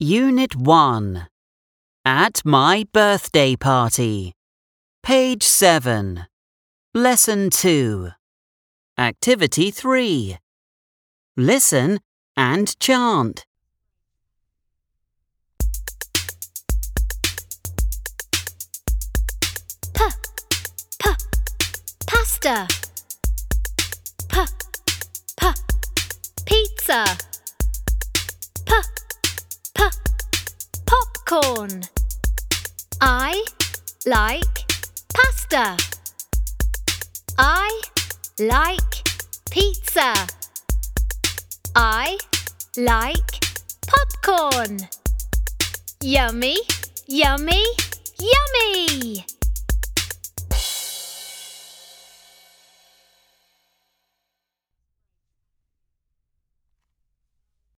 Unit 1. At my birthday party. Page 7. Lesson 2. Activity 3. Listen and chant. Pasta. Pizza. Popcorn. I like pasta. I like pizza. I like popcorn. Yummy, yummy, yummy!